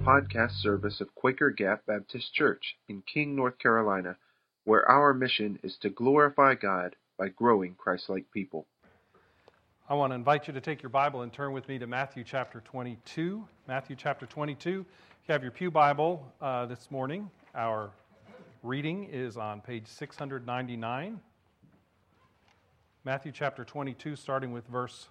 podcast service of Quaker Gap Baptist Church in King, North Carolina, where our mission is to glorify God by growing Christ-like people. I want to invite you to take your Bible and turn with me to Matthew chapter 22. Matthew chapter 22. If you have your pew Bible this morning, our reading is on page 699. Matthew chapter 22, starting with verse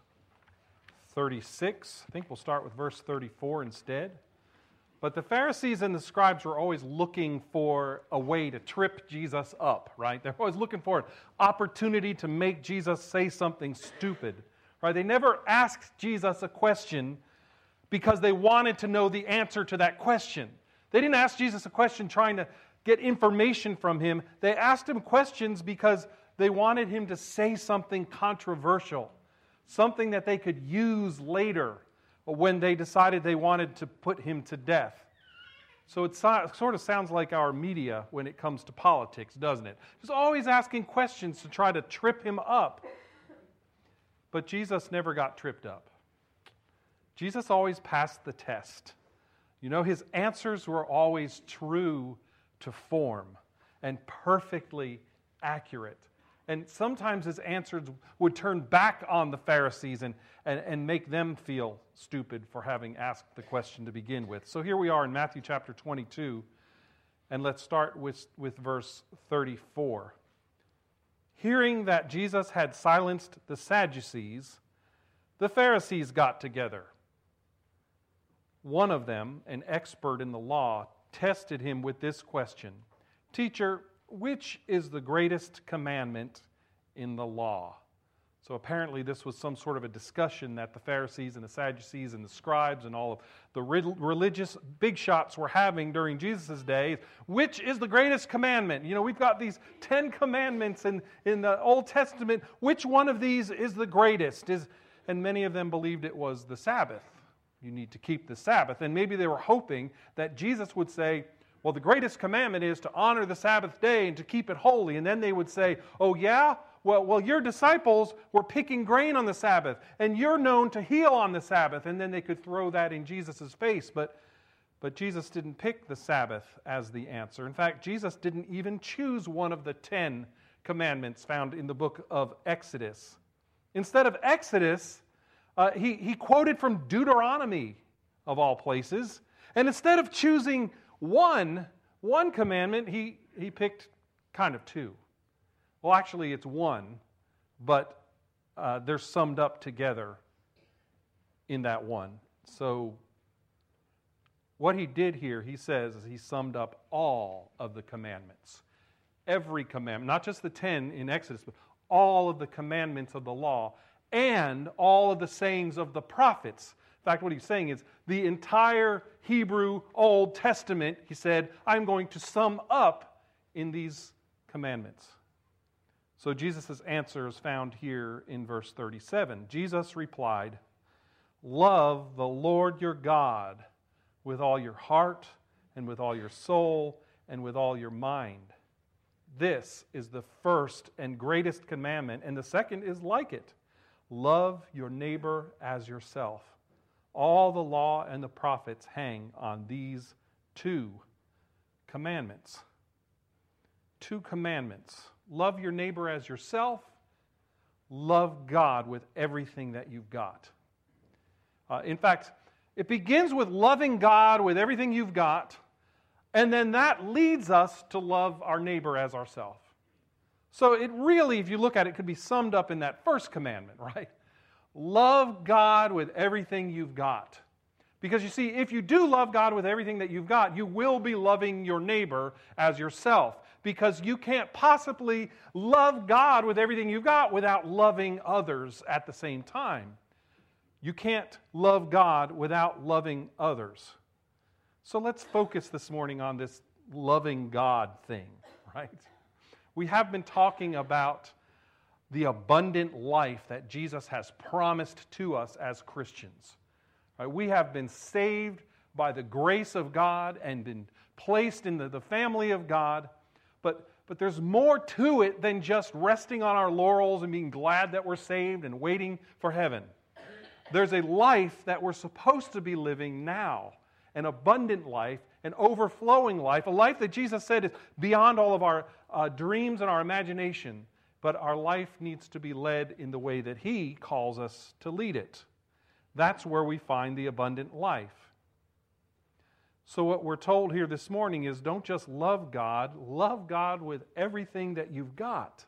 36. I think we'll start with verse 34 instead. But the Pharisees and the scribes were always looking for a way to trip Jesus up, right? They're always looking for an opportunity to make Jesus say something stupid, right? They never asked Jesus a question because they wanted to know the answer to that question. They didn't ask Jesus a question trying to get information from him. They asked him questions because they wanted him to say something controversial, something that they could use later when they decided they wanted to put him to death. So it sort of sounds like our media when it comes to politics, doesn't it? Just always asking questions to try to trip him up. But Jesus never got tripped up. Jesus always passed the test. You know, his answers were always true to form and perfectly accurate. And sometimes his answers would turn back on the Pharisees and make them feel stupid for having asked the question to begin with. So here we are in Matthew chapter 22, and let's start with verse 34. Hearing that Jesus had silenced the Sadducees, the Pharisees got together. One of them, an expert in the law, tested him with this question: "Teacher, which is the greatest commandment in the law?" So apparently this was some sort of a discussion that the Pharisees and the Sadducees and the scribes and all of the religious big shots were having during Jesus' day. Which is the greatest commandment? You know, we've got these 10 commandments in the Old Testament. Which one of these is the greatest? And many of them believed it was the Sabbath. You need to keep the Sabbath. And maybe they were hoping that Jesus would say, well, the greatest commandment is to honor the Sabbath day and to keep it holy. And then they would say, oh yeah? Well, your disciples were picking grain on the Sabbath, and you're known to heal on the Sabbath. And then they could throw that in Jesus' face. But Jesus didn't pick the Sabbath as the answer. In fact, Jesus didn't even choose one of the 10 commandments found in the book of Exodus. Instead of Exodus, he quoted from Deuteronomy, of all places. And instead of choosing one commandment, he picked kind of two. Well, actually, it's one, but they're summed up together in that one. So what he did here, he says, is he summed up all of the commandments. Every commandment, not just the 10 in Exodus, but all of the commandments of the law and all of the sayings of the prophets. In fact, what he's saying is the entire Hebrew Old Testament, he said, I'm going to sum up in these commandments. So Jesus' answer is found here in verse 37. Jesus replied, "Love the Lord your God with all your heart and with all your soul and with all your mind. This is the first and greatest commandment, and the second is like it. Love your neighbor as yourself. All the law and the prophets hang on these 2 commandments." 2 commandments. Love your neighbor as yourself. Love God with everything that you've got. In fact, it begins with loving God with everything you've got, and then that leads us to love our neighbor as ourselves. So it really, if you look at it, could be summed up in that first commandment, right? Love God with everything you've got. Because you see, if you do love God with everything that you've got, you will be loving your neighbor as yourself. Because you can't possibly love God with everything you've got without loving others at the same time. You can't love God without loving others. So let's focus this morning on this loving God thing, right? We have been talking about the abundant life that Jesus has promised to us as Christians. Right? We have been saved by the grace of God and been placed in the family of God. But there's more to it than just resting on our laurels and being glad that we're saved and waiting for heaven. There's a life that we're supposed to be living now. an abundant life, an overflowing life, a life that Jesus said is beyond all of our dreams and our imagination. But our life needs to be led in the way that He calls us to lead it. That's where we find the abundant life. So what we're told here this morning is don't just love God with everything that you've got.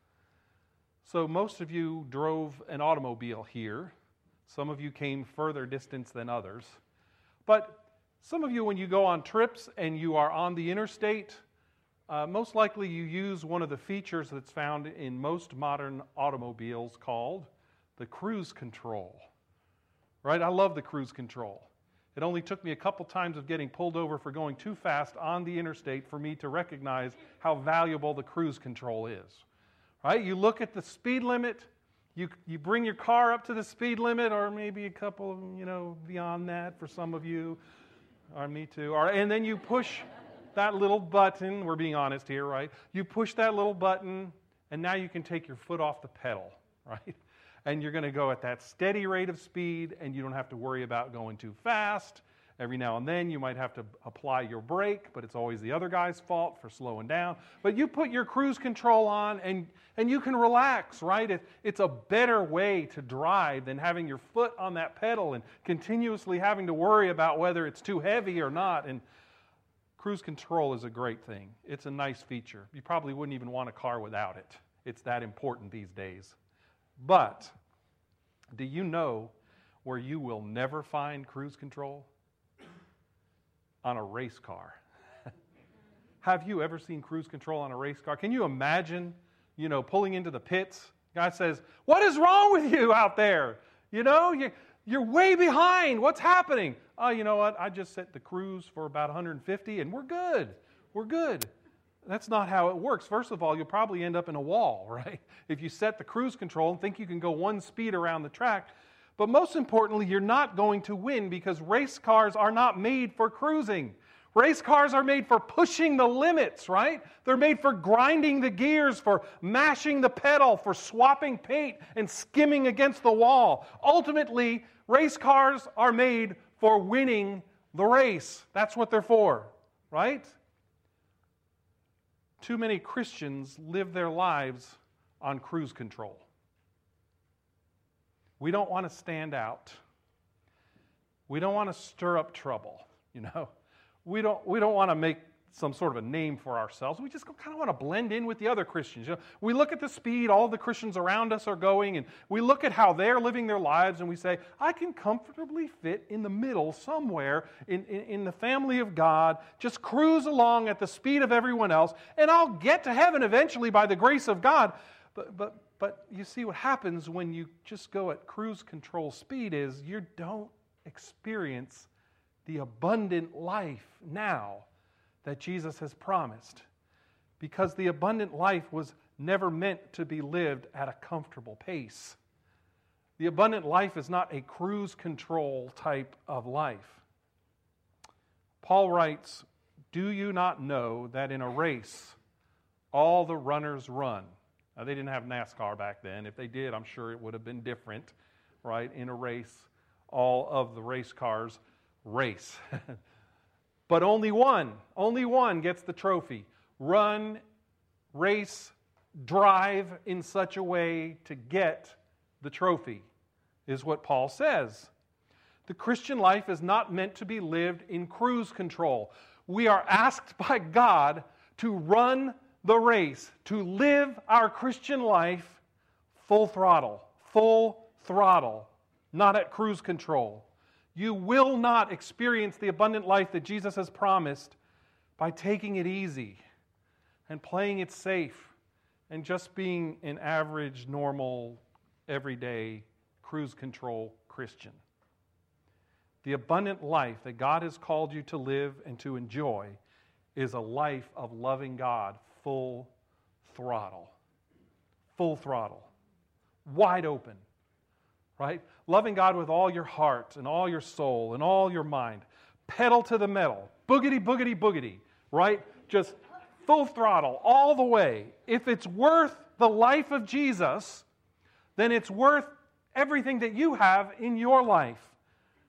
So most of you drove an automobile here. Some of you came further distance than others. But some of you, when you go on trips and you are on the interstate, most likely you use one of the features that's found in most modern automobiles called the cruise control. Right? I love the cruise control. It only took me a couple times of getting pulled over for going too fast on the interstate for me to recognize how valuable the cruise control is. Right? You look at the speed limit, you bring your car up to the speed limit, or maybe a couple, beyond that for some of you, or me too. And then you push that little button. We're being honest here, right? You push that little button, and now you can take your foot off the pedal, right? And you're going to go at that steady rate of speed, and you don't have to worry about going too fast. Every now and then you might have to apply your brake, but it's always the other guy's fault for slowing down. But you put your cruise control on, and you can relax, right? It's a better way to drive than having your foot on that pedal and continuously having to worry about whether it's too heavy or not. And cruise control is a great thing. It's a nice feature. You probably wouldn't even want a car without it. It's that important these days. But do you know where you will never find cruise control? On a race car. Have you ever seen cruise control on a race car? Can you imagine, pulling into the pits? Guy says, "What is wrong with you out there? You're way behind. What's happening?" "Oh, you know what? I just set the cruise for about 150 and we're good. We're good." That's not how it works. First of all, you'll probably end up in a wall, right? If you set the cruise control and think you can go one speed around the track. But most importantly, you're not going to win because race cars are not made for cruising. Race cars are made for pushing the limits, right? They're made for grinding the gears, for mashing the pedal, for swapping paint and skimming against the wall. Ultimately, race cars are made for winning the race. That's what they're for, right? Too many Christians live their lives on cruise control. We don't want to stand out. We don't want to stir up trouble, We don't want to make some sort of a name for ourselves. We just kind of want to blend in with the other Christians. We look at the speed all the Christians around us are going, and we look at how they're living their lives, and we say, I can comfortably fit in the middle somewhere in the family of God, just cruise along at the speed of everyone else, and I'll get to heaven eventually by the grace of God. But you see what happens when you just go at cruise control speed is you don't experience the abundant life now that Jesus has promised. Because the abundant life was never meant to be lived at a comfortable pace. The abundant life is not a cruise control type of life. Paul writes, "Do you not know that in a race all the runners run?" Now, they didn't have NASCAR back then. If they did, I'm sure it would have been different, right? In a race, all of the race cars race. But only one gets the trophy. Run, race, drive in such a way to get the trophy, is what Paul says. The Christian life is not meant to be lived in cruise control. We are asked by God to run the race, to live our Christian life full throttle, not at cruise control. You will not experience the abundant life that Jesus has promised by taking it easy and playing it safe and just being an average, normal, everyday cruise control Christian. The abundant life that God has called you to live and to enjoy is a life of loving God full throttle, wide open, right? Loving God with all your heart and all your soul and all your mind. Pedal to the metal, boogity, boogity, boogity, right? Just full throttle all the way. If it's worth the life of Jesus, then it's worth everything that you have in your life.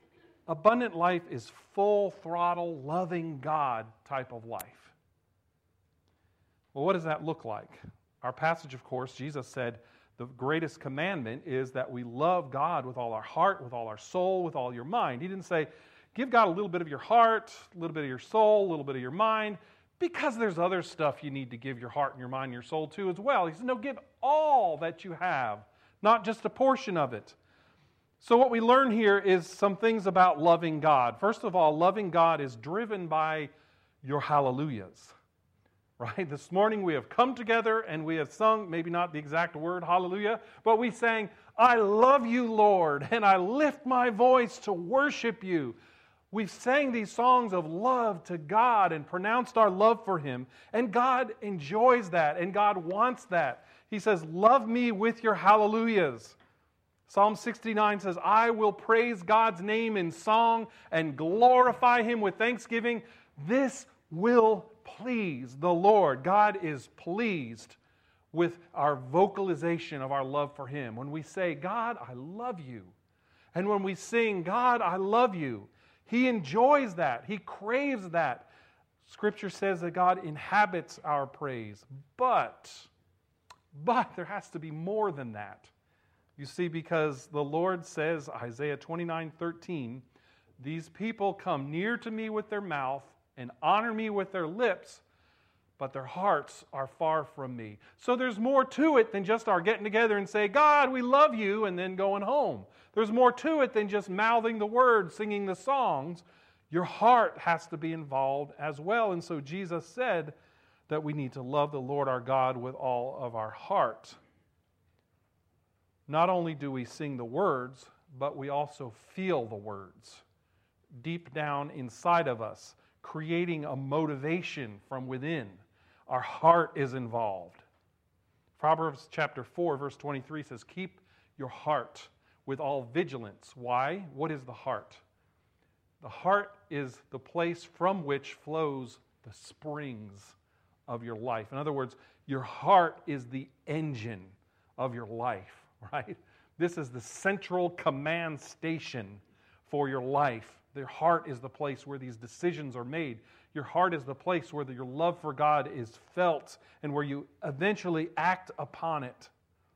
Abundant life is full throttle, loving God type of life. Well, what does that look like? Our passage, of course, Jesus said the greatest commandment is that we love God with all our heart, with all our soul, with all your mind. He didn't say, give God a little bit of your heart, a little bit of your soul, a little bit of your mind, because there's other stuff you need to give your heart and your mind and your soul to as well. He said, no, give all that you have, not just a portion of it. So what we learn here is some things about loving God. First of all, loving God is driven by your hallelujahs. Right? This morning we have come together and we have sung, maybe not the exact word, hallelujah, but we sang, I love you, Lord, and I lift my voice to worship you. We've sang these songs of love to God and pronounced our love for Him, and God enjoys that, and God wants that. He says, love me with your hallelujahs. Psalm 69 says, I will praise God's name in song and glorify Him with thanksgiving. This will please the Lord. God is pleased with our vocalization of our love for Him. When we say, God, I love you, and when we sing, God, I love you, He enjoys that. He craves that. Scripture says that God inhabits our praise. But there has to be more than that. You see, because the Lord says, Isaiah 29:13, these people come near to me with their mouth and honor me with their lips, but their hearts are far from me. So there's more to it than just our getting together and say, God, we love you, and then going home. There's more to it than just mouthing the words, singing the songs. Your heart has to be involved as well. And so Jesus said that we need to love the Lord our God with all of our heart. Not only do we sing the words, but we also feel the words deep down inside of us, creating a motivation from within. Our heart is involved. Proverbs chapter 4, verse 23 says, keep your heart with all vigilance. Why? What is the heart? The heart is the place from which flows the springs of your life. In other words, your heart is the engine of your life, right? This is the central command station for your life. Your heart is the place where these decisions are made. Your heart is the place where your love for God is felt and where you eventually act upon it.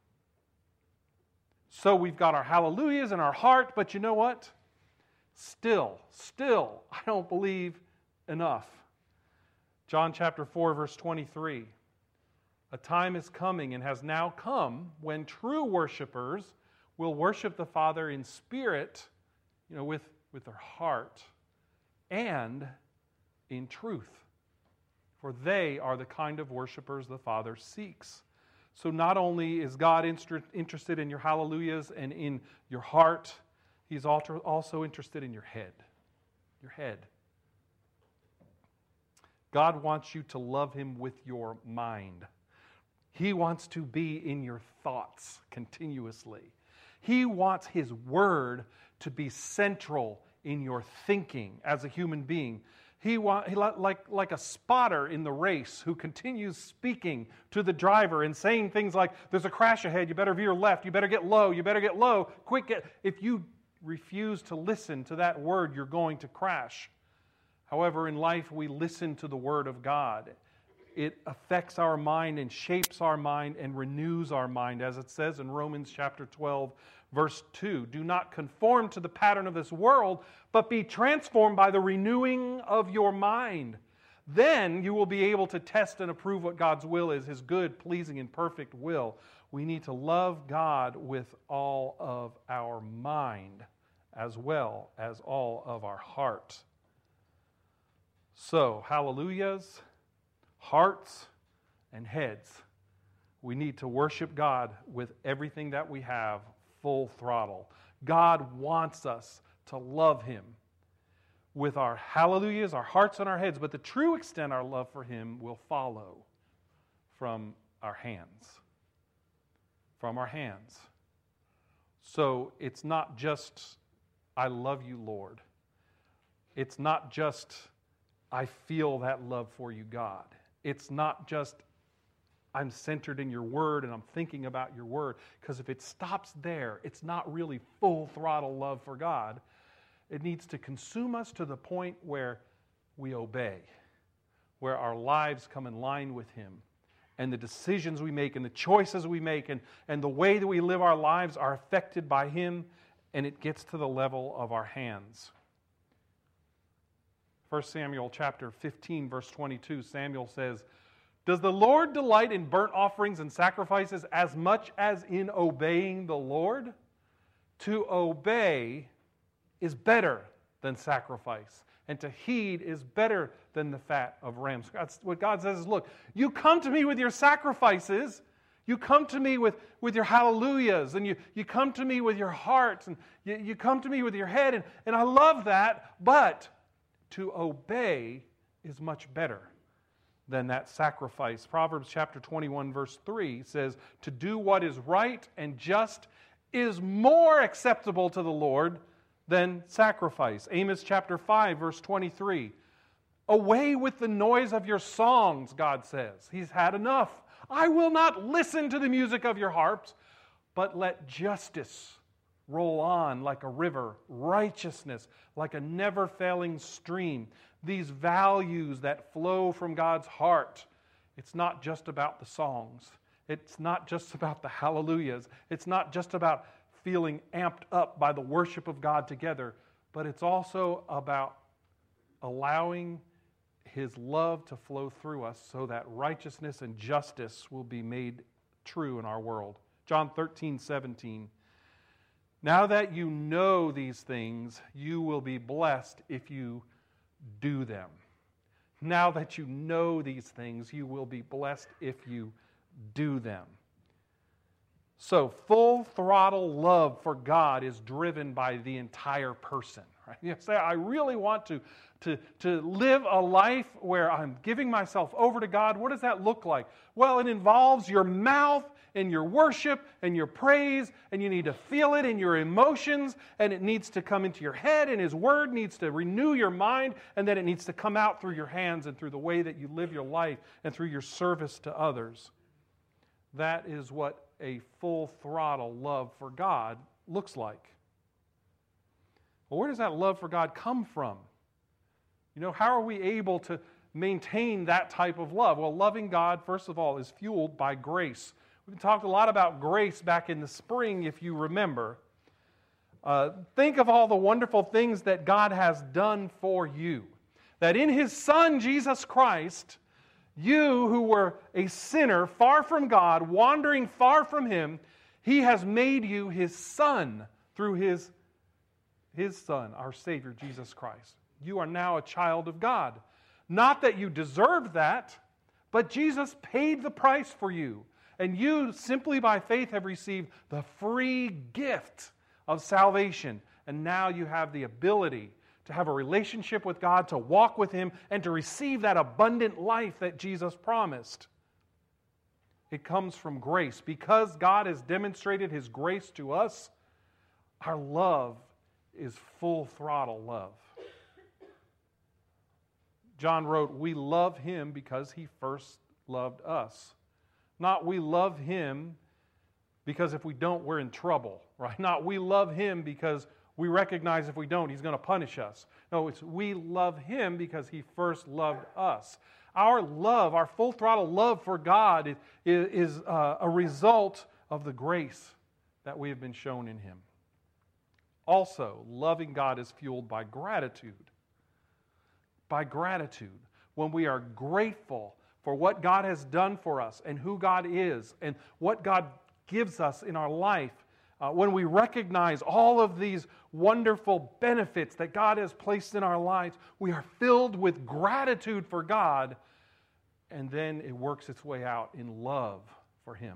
So we've got our hallelujahs in our heart, but you know what? Still, I don't believe enough. John chapter 4, verse 23. A time is coming and has now come when true worshipers will worship the Father in spirit, with their heart, and in truth. For they are the kind of worshipers the Father seeks. So not only is God interested in your hallelujahs and in your heart, He's also interested in your head. Your head. God wants you to love Him with your mind. He wants to be in your thoughts continuously. He wants His Word to be central in your thinking as a human being. He like a spotter in the race who continues speaking to the driver and saying things like, there's a crash ahead, you better veer left, you better get low, quick. If you refuse to listen to that word, you're going to crash. However, in life, we listen to the Word of God. It affects our mind and shapes our mind and renews our mind, as it says in Romans chapter 12, verse 2. Do not conform to the pattern of this world, but be transformed by the renewing of your mind. Then you will be able to test and approve what God's will is, His good, pleasing, and perfect will. We need to love God with all of our mind as well as all of our heart. So, hallelujahs, hearts, and heads. We need to worship God with everything that we have, full throttle. God wants us to love Him with our hallelujahs, our hearts, and our heads, but the true extent our love for Him will follow from our hands. From our hands. So it's not just, I love you, Lord. It's not just, I feel that love for you, God. It's not just, I'm centered in your word and I'm thinking about your word. Because if it stops there, it's not really full throttle love for God. It needs to consume us to the point where we obey, where our lives come in line with Him. And the decisions we make and the choices we make and the way that we live our lives are affected by Him, and it gets to the level of our hands. 1 Samuel chapter 15, verse 22, Samuel says, "Does the Lord delight in burnt offerings and sacrifices as much as in obeying the Lord? To obey is better than sacrifice, and to heed is better than the fat of rams." That's what God says is, look, you come to me with your sacrifices, you come to me with your hallelujahs, and you come to me with your heart, and you come to me with your head, and I love that, but to obey is much better than that sacrifice. Proverbs chapter 21, verse 3 says, "To do what is right and just is more acceptable to the Lord than sacrifice." Amos chapter 5, verse 23. "Away with the noise of your songs," God says. He's had enough. "I will not listen to the music of your harps, but let justice roll on like a river, righteousness like a never-failing stream." These values that flow from God's heart. It's not just about the songs. It's not just about the hallelujahs. It's not just about feeling amped up by the worship of God together, but it's also about allowing His love to flow through us so that righteousness and justice will be made true in our world. John 13:17. "Now that you know these things, you will be blessed if you do them." Now that you know these things, you will be blessed if you do them. So full throttle love for God is driven by the entire person. Right? You say, I really want to live a life where I'm giving myself over to God. What does that look like? Well, it involves your mouth and your worship and your praise, and you need to feel it in your emotions, and it needs to come into your head, and His Word needs to renew your mind, and then it needs to come out through your hands and through the way that you live your life and through your service to others. That is what a full throttle love for God looks like. Well, where does that love for God come from? You know, how are we able to maintain that type of love? Well, loving God, first of all, is fueled by grace. We've talked a lot about grace back in the spring, if you remember. Think of all the wonderful things that God has done for you. That in His Son, Jesus Christ, you who were a sinner, far from God, wandering far from Him, He has made you His son through His Son, our Savior, Jesus Christ. You are now a child of God. Not that you deserve that, but Jesus paid the price for you. And you, simply by faith, have received the free gift of salvation. And now you have the ability to have a relationship with God, to walk with Him, and to receive that abundant life that Jesus promised. It comes from grace. Because God has demonstrated His grace to us, our love is full throttle love. John wrote, "We love Him because He first loved us." Not we love Him because if we don't, we're in trouble, right? Not we love Him because we recognize if we don't, He's going to punish us. No, it's we love Him because He first loved us. Our love, our full throttle love for God is a result of the grace that we have been shown in Him. Also, loving God is fueled by gratitude. By gratitude. When we are grateful for what God has done for us and who God is and what God gives us in our life, when we recognize all of these wonderful benefits that God has placed in our lives, we are filled with gratitude for God, and then it works its way out in love for Him.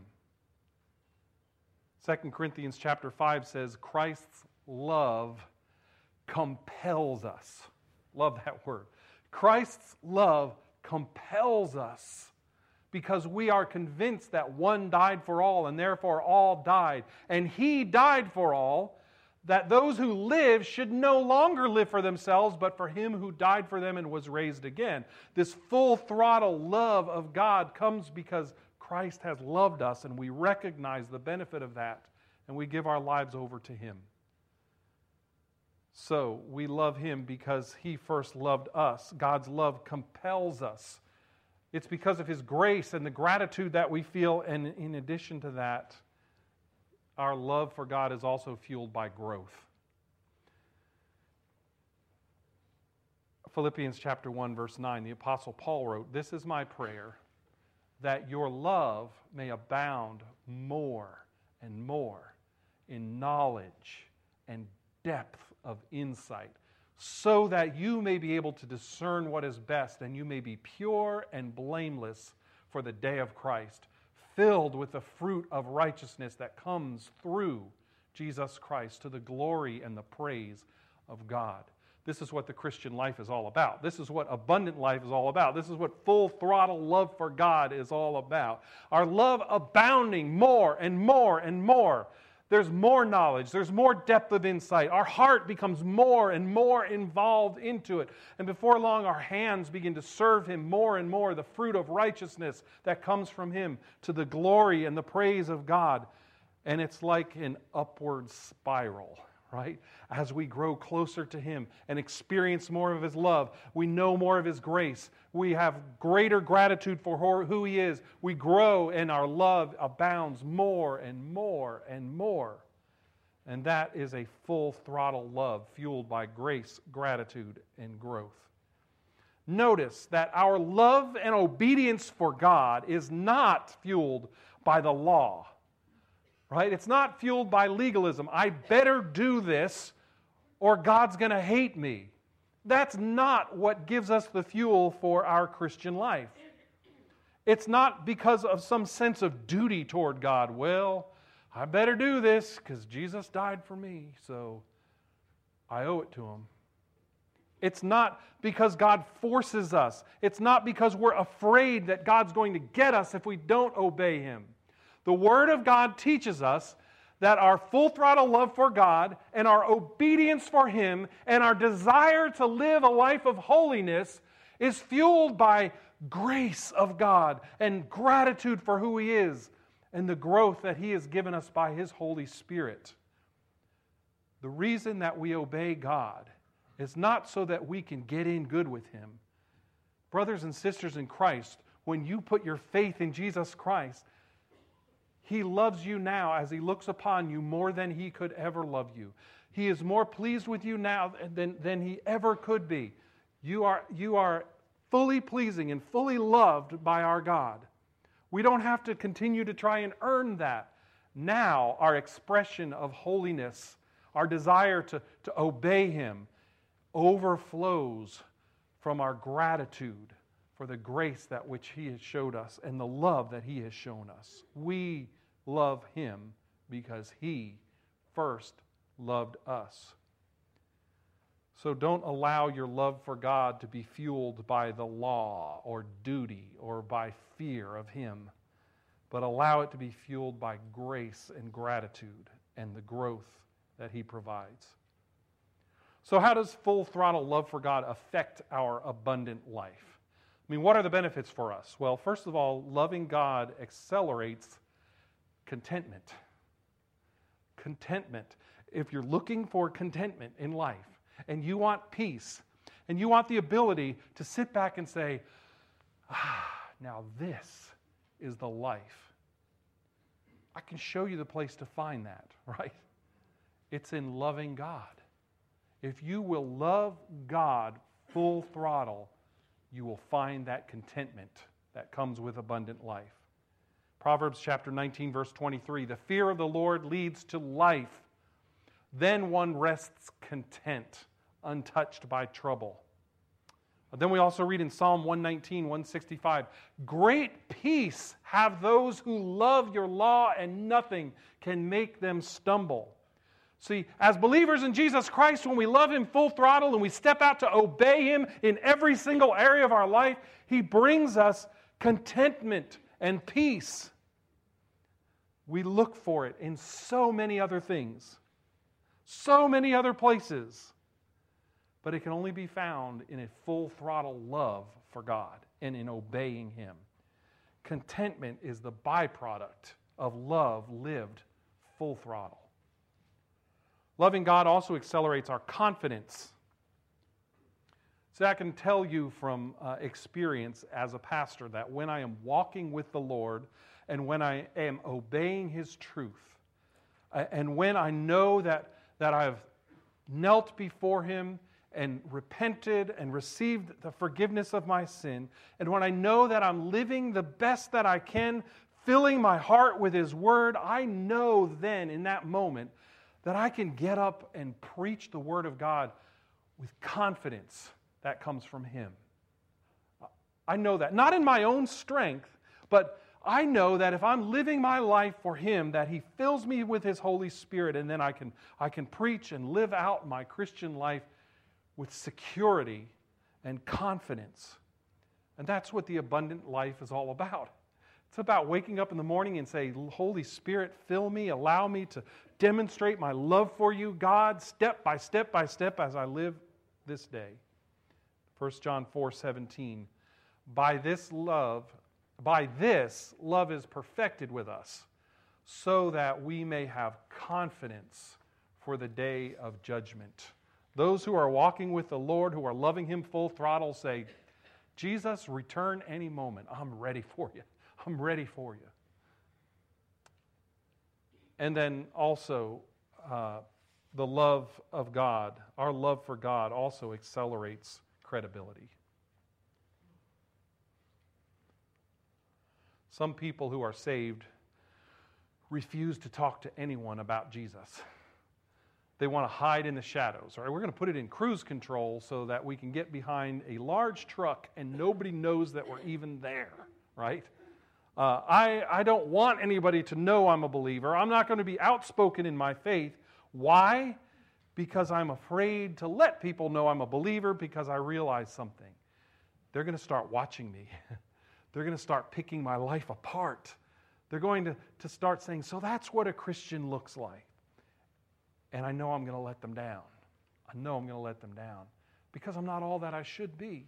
2 Corinthians chapter 5 says, Christ's love compels us. Love that word. Christ's love compels us because we are convinced that one died for all and therefore all died. And He died for all, that those who live should no longer live for themselves, but for Him who died for them and was raised again. This full throttle love of God comes because Christ has loved us and we recognize the benefit of that and we give our lives over to Him. So we love Him because He first loved us. God's love compels us. It's because of His grace and the gratitude that we feel, and in addition to that, our love for God is also fueled by growth. Philippians chapter 1, verse 9, the Apostle Paul wrote, "This is my prayer, that your love may abound more and more in knowledge and depth of insight, so that you may be able to discern what is best, and you may be pure and blameless for the day of Christ, filled with the fruit of righteousness that comes through Jesus Christ to the glory and the praise of God." This is what the Christian life is all about. This is what abundant life is all about. This is what full throttle love for God is all about. Our love abounding more and more and more. There's more knowledge. There's more depth of insight. Our heart becomes more and more involved into it. And before long, our hands begin to serve Him more and more, the fruit of righteousness that comes from Him to the glory and the praise of God. And it's like an upward spiral, right? As we grow closer to Him and experience more of His love, we know more of His grace. We have greater gratitude for who He is. We grow and our love abounds more and more and more. And that is a full throttle love fueled by grace, gratitude, and growth. Notice that our love and obedience for God is not fueled by the law. Right? It's not fueled by legalism. I better do this or God's going to hate me. That's not what gives us the fuel for our Christian life. It's not because of some sense of duty toward God. Well, I better do this because Jesus died for me, so I owe it to Him. It's not because God forces us. It's not because we're afraid that God's going to get us if we don't obey Him. The Word of God teaches us that our full throttle love for God and our obedience for Him and our desire to live a life of holiness is fueled by grace of God and gratitude for who He is and the growth that He has given us by His Holy Spirit. The reason that we obey God is not so that we can get in good with Him. Brothers and sisters in Christ, when you put your faith in Jesus Christ, He loves you now as He looks upon you more than He could ever love you. He is more pleased with you now than He ever could be. You are fully pleasing and fully loved by our God. We don't have to continue to try and earn that. Now our expression of holiness, our desire to obey Him, overflows from our gratitude for the grace that which He has showed us and the love that He has shown us. We love Him because He first loved us. So don't allow your love for God to be fueled by the law or duty or by fear of Him, but allow it to be fueled by grace and gratitude and the growth that He provides. So how does full throttle love for God affect our abundant life? I mean, what are the benefits for us? Well, first of all, loving God accelerates contentment. Contentment. If you're looking for contentment in life, and you want peace, and you want the ability to sit back and say, now this is the life. I can show you the place to find that, right? It's in loving God. If you will love God full throttle, you will find that contentment that comes with abundant life. Proverbs chapter 19, verse 23, the fear of the Lord leads to life. Then one rests content, untouched by trouble. Then we also read in Psalm 119, 165, great peace have those who love your law, and nothing can make them stumble. See, as believers in Jesus Christ, when we love Him full throttle and we step out to obey Him in every single area of our life, He brings us contentment and peace. We look for it in so many other things, so many other places, but it can only be found in a full throttle love for God and in obeying Him. Contentment is the byproduct of love lived full throttle. Loving God also accelerates our confidence. So I can tell you from experience as a pastor that when I am walking with the Lord and when I am obeying His truth, and when I know that I've knelt before Him and repented and received the forgiveness of my sin, and when I know that I'm living the best that I can, filling my heart with His Word, I know then in that moment that I can get up and preach the Word of God with confidence that comes from Him. I know that. Not in my own strength, but I know that if I'm living my life for Him, that He fills me with His Holy Spirit, and then I can preach and live out my Christian life with security and confidence. And that's what the abundant life is all about. It's about waking up in the morning and say, Holy Spirit, fill me, allow me to demonstrate my love for You, God, step by step by step as I live this day. 1 John 4:17, by this love is perfected with us, so that we may have confidence for the day of judgment. Those who are walking with the Lord, who are loving Him full throttle, say, Jesus, return any moment. I'm ready for You. I'm ready for You. And then also, the love of God, our love for God also accelerates credibility. Some people who are saved refuse to talk to anyone about Jesus. They want to hide in the shadows. All right, we're going to put it in cruise control so that we can get behind a large truck and nobody knows that we're even there, right? I don't want anybody to know I'm a believer. I'm not going to be outspoken in my faith. Why? Because I'm afraid to let people know I'm a believer, because I realize something. They're going to start watching me. They're going to start picking my life apart. They're going to start saying, so that's what a Christian looks like. And I know I'm going to let them down. I know I'm going to let them down because I'm not all that I should be.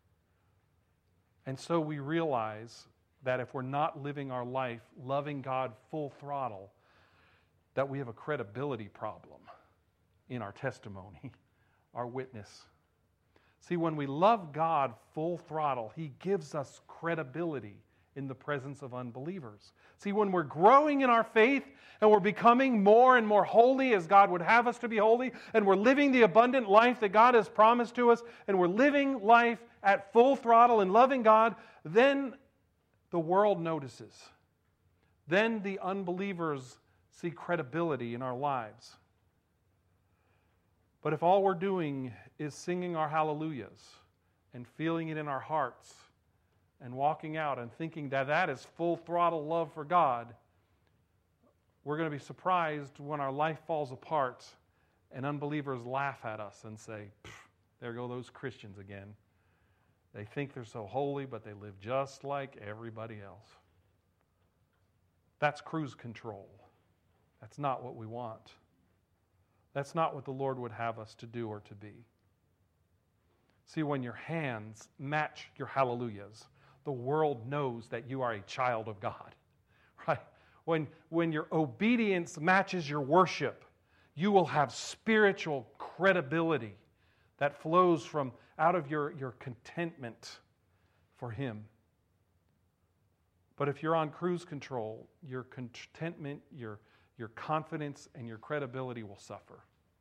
And so we realize that if we're not living our life loving God full throttle, that we have a credibility problem in our testimony, our witness. See, when we love God full throttle, He gives us credibility in the presence of unbelievers. See, when we're growing in our faith and we're becoming more and more holy as God would have us to be holy, and we're living the abundant life that God has promised to us, and we're living life at full throttle and loving God, then the world notices. Then the unbelievers see credibility in our lives. But if all we're doing is singing our hallelujahs and feeling it in our hearts and walking out and thinking that that is full throttle love for God, we're going to be surprised when our life falls apart and unbelievers laugh at us and say, there go those Christians again. They think they're so holy, but they live just like everybody else. That's cruise control. That's not what we want. That's not what the Lord would have us to do or to be. See, when your hands match your hallelujahs, the world knows that you are a child of God, right? When your obedience matches your worship, you will have spiritual credibility that flows from out of your contentment for Him. But if you're on cruise control, your contentment, your confidence, and your credibility will suffer.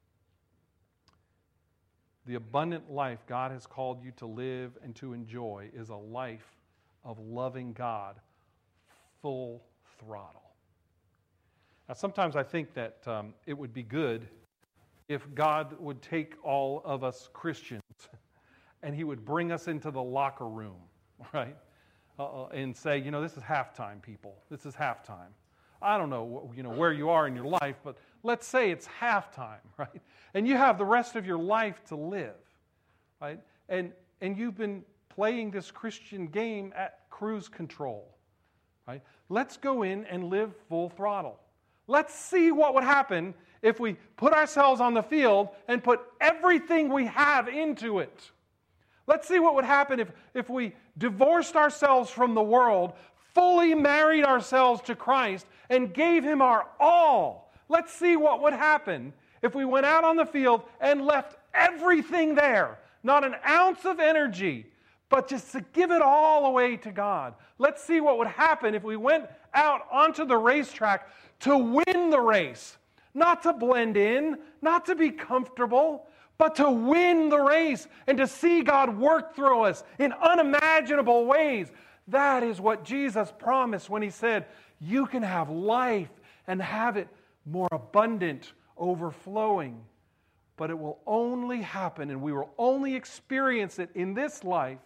The abundant life God has called you to live and to enjoy is a life of loving God full throttle. Now, sometimes I think that it would be good if God would take all of us Christians and He would bring us into the locker room, right? And say, this is halftime, people. This is halftime. I don't know, where you are in your life, but let's say it's halftime, right? And you have the rest of your life to live, right? And you've been playing this Christian game at cruise control, right? Let's go in and live full throttle. Let's see what would happen if we put ourselves on the field and put everything we have into it. Let's see what would happen if we divorced ourselves from the world, fully married ourselves to Christ, and gave Him our all. Let's see what would happen If we went out on the field and left everything there, not an ounce of energy, but just to give it all away to God. Let's see what would happen if we went out onto the racetrack to win the race. Not to blend in, not to be comfortable, but to win the race and to see God work through us in unimaginable ways. That is what Jesus promised when He said, you can have life and have it more abundant, overflowing. But it will only happen and we will only experience it in this life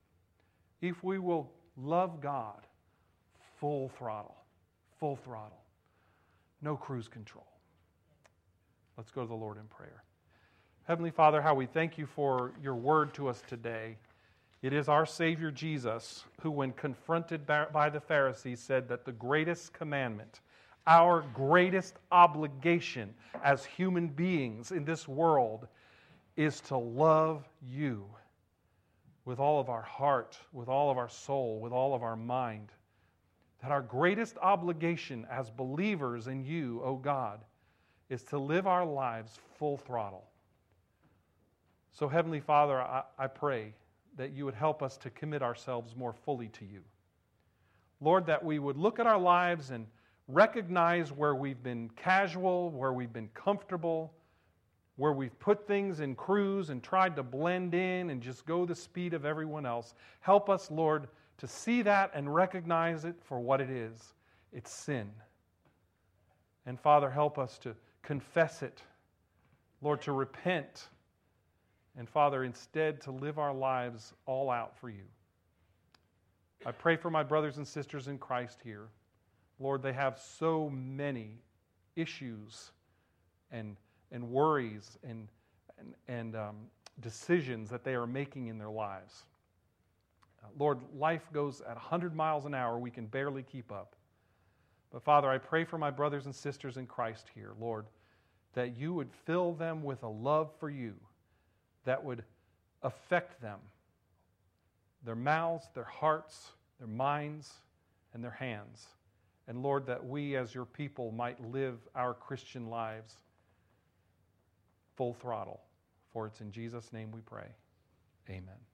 if we will love God full throttle. Full throttle. No cruise control. Let's go to the Lord in prayer. Heavenly Father, how we thank you for your word to us today. It is our Savior Jesus who, when confronted by the Pharisees, said that the greatest commandment, our greatest obligation as human beings in this world, is to love you with all of our heart, with all of our soul, with all of our mind. That our greatest obligation as believers in you, O God, is to live our lives full throttle. So, Heavenly Father, I pray that you would help us to commit ourselves more fully to you. Lord, that we would look at our lives and recognize where we've been casual, where we've been comfortable, where we've put things in cruise and tried to blend in and just go the speed of everyone else. Help us, Lord, to see that and recognize it for what it is. It's sin. And Father, help us to confess it. Lord, to repent. And Father, instead to live our lives all out for you. I pray for my brothers and sisters in Christ here. Lord, they have so many issues and worries and decisions that they are making in their lives. Lord, life goes at 100 miles an hour. We can barely keep up. But Father, I pray for my brothers and sisters in Christ here, Lord, that you would fill them with a love for you that would affect them, their mouths, their hearts, their minds, and their hands. And Lord, that we as your people might live our Christian lives full throttle. For it's in Jesus' name we pray. Amen.